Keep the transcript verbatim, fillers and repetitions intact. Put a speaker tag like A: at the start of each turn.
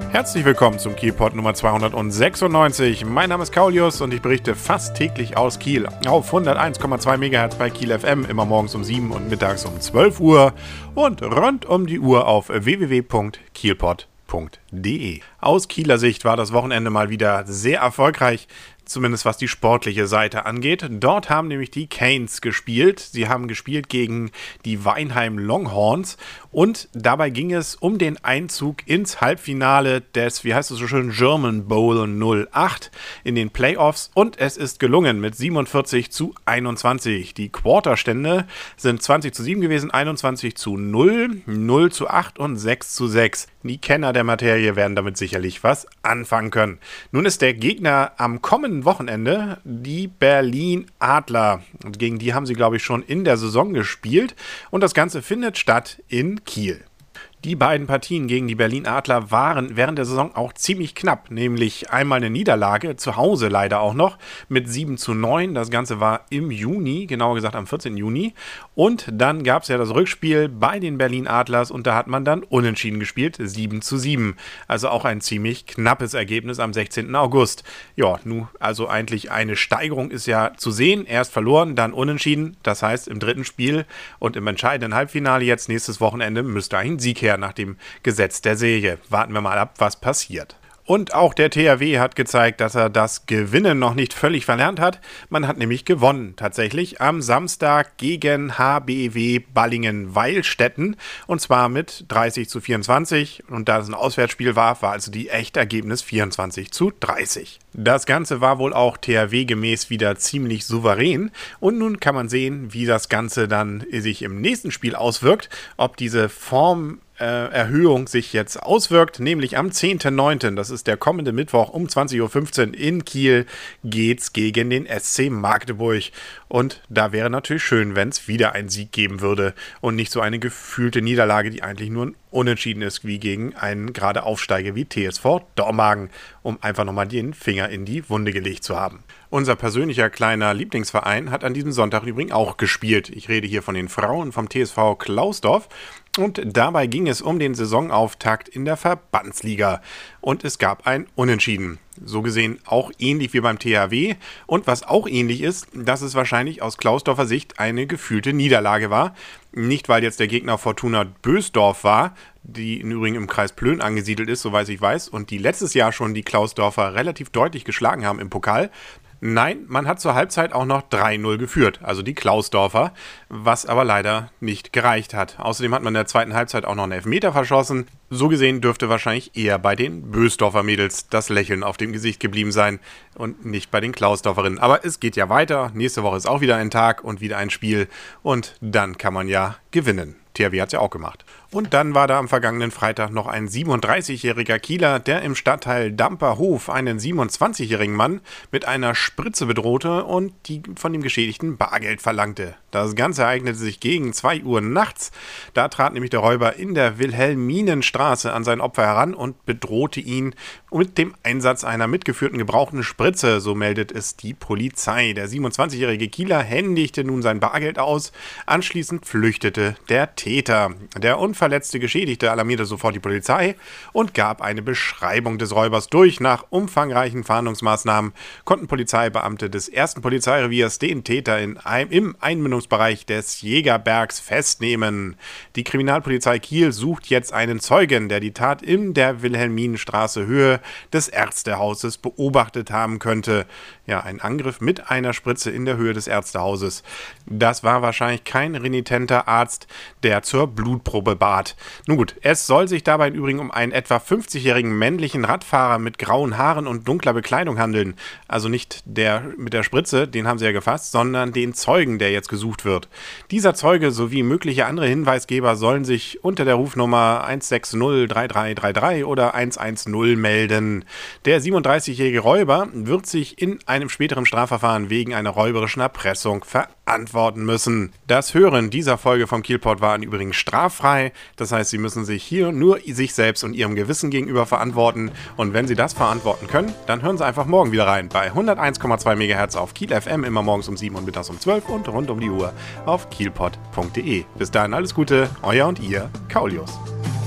A: Herzlich willkommen zum Kielpot Nummer zweihundertsechsundneunzig. Mein Name ist Kaulius und ich berichte fast täglich aus Kiel auf hunderteins Komma zwei Megahertz bei Kiel F M, immer morgens um sieben und mittags um zwölf Uhr und rund um die Uhr auf w w w punkt kielpot punkt de. Aus Kieler Sicht war das Wochenende mal wieder sehr erfolgreich, zumindest was die sportliche Seite angeht. Dort haben nämlich die Canes gespielt. Sie haben gespielt gegen die Weinheim Longhorns und dabei ging es um den Einzug ins Halbfinale des, wie heißt es so schön, German Bowl null acht in den Playoffs und es ist gelungen mit siebenundvierzig zu einundzwanzig. Die Quarterstände sind zwanzig zu sieben gewesen, einundzwanzig zu null, null zu acht und sechs zu sechs. Die Kenner der Materie werden damit sicherlich was anfangen können. Nun ist der Gegner am kommenden Wochenende die Berlin Adler. Und gegen die haben sie, glaube ich, schon in der Saison gespielt. Und das Ganze findet statt in Kiel. Die beiden Partien gegen die Berlin Adler waren während der Saison auch ziemlich knapp, nämlich einmal eine Niederlage, zu Hause leider auch noch, mit sieben zu neun. Das Ganze war im Juni, genauer gesagt am vierzehnten Juni. Und dann gab es ja das Rückspiel bei den Berlin Adlers und da hat man dann unentschieden gespielt, sieben zu sieben. Also auch ein ziemlich knappes Ergebnis am sechzehnten August. Ja, nun, also eigentlich eine Steigerung ist ja zu sehen. Erst verloren, dann unentschieden. Das heißt, im dritten Spiel und im entscheidenden Halbfinale jetzt nächstes Wochenende müsste ein Sieg her nach dem Gesetz der Serie. Warten wir mal ab, was passiert. Und auch der T H W hat gezeigt, dass er das Gewinnen noch nicht völlig verlernt hat. Man hat nämlich gewonnen, tatsächlich, am Samstag gegen H B W Ballingen-Weilstätten. Und zwar mit dreißig zu vierundzwanzig. Und da es ein Auswärtsspiel war, war also die echte Ergebnis vierundzwanzig zu dreißig. Das Ganze war wohl auch T H W-gemäß wieder ziemlich souverän. Und nun kann man sehen, wie das Ganze dann sich im nächsten Spiel auswirkt. Ob diese Form Erhöhung sich jetzt auswirkt, nämlich am zehnten neunten, das ist der kommende Mittwoch um zwanzig Uhr fünfzehn in Kiel, geht's gegen den S C Magdeburg. Und da wäre natürlich schön, wenn es wieder einen Sieg geben würde und nicht so eine gefühlte Niederlage, die eigentlich nur ein Unentschieden ist, wie gegen einen gerade Aufsteiger wie T S V Dormagen, um einfach nochmal den Finger in die Wunde gelegt zu haben. Unser persönlicher kleiner Lieblingsverein hat an diesem Sonntag übrigens auch gespielt. Ich rede hier von den Frauen vom T S V Klausdorf. Und dabei ging es um den Saisonauftakt in der Verbandsliga. Und es gab ein Unentschieden. So gesehen auch ähnlich wie beim T H W. Und was auch ähnlich ist, dass es wahrscheinlich aus Klausdorfer Sicht eine gefühlte Niederlage war. Nicht, weil jetzt der Gegner Fortuna Bösdorf war, die im Übrigen im Kreis Plön angesiedelt ist, soweit ich weiß, und die letztes Jahr schon die Klausdorfer relativ deutlich geschlagen haben im Pokal. Nein, man hat zur Halbzeit auch noch drei null geführt, also die Klausdorfer, was aber leider nicht gereicht hat. Außerdem hat man in der zweiten Halbzeit auch noch einen Elfmeter verschossen. So gesehen dürfte wahrscheinlich eher bei den Bösdorfer Mädels das Lächeln auf dem Gesicht geblieben sein und nicht bei den Klausdorferinnen. Aber es geht ja weiter. Nächste Woche ist auch wieder ein Tag und wieder ein Spiel und dann kann man ja gewinnen. T H W hat es ja auch gemacht. Und dann war da am vergangenen Freitag noch ein siebenunddreißigjähriger Kieler, der im Stadtteil Damperhof einen siebenundzwanzigjährigen Mann mit einer Spritze bedrohte und die von dem Geschädigten Bargeld verlangte. Das Ganze ereignete sich gegen zwei Uhr nachts. Da trat nämlich der Räuber in der Wilhelminenstraße an sein Opfer heran und bedrohte ihn mit dem Einsatz einer mitgeführten gebrauchten Spritze, so meldet es die Polizei. Der siebenundzwanzigjährige Kieler händigte nun sein Bargeld aus. Anschließend flüchtete der Täter. Der unverletzte Geschädigte alarmierte sofort die Polizei und gab eine Beschreibung des Räubers durch. Nach umfangreichen Fahndungsmaßnahmen konnten Polizeibeamte des ersten Polizeireviers den Täter in einem, im Einmündungsbereich des Jägerbergs festnehmen. Die Kriminalpolizei Kiel sucht jetzt einen Zeugen, der die Tat in der Wilhelminenstraße Höhe des Ärztehauses beobachtet haben könnte. Ja, ein Angriff mit einer Spritze in der Höhe des Ärztehauses. Das war wahrscheinlich kein renitenter Arzt, der zur Blutprobe bat. Nun gut, es soll sich dabei im Übrigen um einen etwa fünfzigjährigen männlichen Radfahrer mit grauen Haaren und dunkler Bekleidung handeln. Also nicht der mit der Spritze, den haben sie ja gefasst, sondern den Zeugen, der jetzt gesucht wird. Dieser Zeuge sowie mögliche andere Hinweisgeber sollen sich unter der Rufnummer eins sechs null drei drei drei drei oder eins eins null melden. Der siebenunddreißigjährige Räuber wird sich in einem späteren Strafverfahren wegen einer räuberischen Erpressung verantworten müssen. Das Hören dieser Folge vom Kielpot war übrigens straffrei. Das heißt, Sie müssen sich hier nur sich selbst und Ihrem Gewissen gegenüber verantworten. Und wenn Sie das verantworten können, dann hören Sie einfach morgen wieder rein bei hunderteins Komma zwei Megahertz auf Kiel F M, immer morgens um sieben und mittags um zwölf und rund um die Uhr auf kielpot punkt de. Bis dahin alles Gute, euer und ihr, Kaulius.